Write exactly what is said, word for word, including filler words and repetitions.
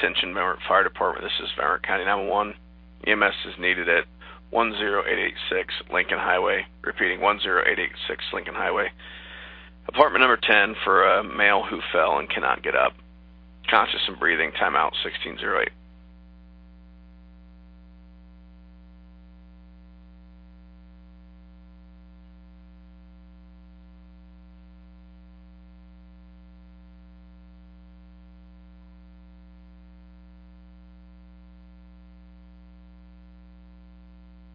Attention, Van Wert Fire Department. This is Van Wert County nine one one. E M S is needed at one zero eight eight six Lincoln Highway. Repeating, one zero eight eight six Lincoln Highway. Apartment number ten for a male who fell and cannot get up. Conscious and breathing. Timeout sixteen oh eight.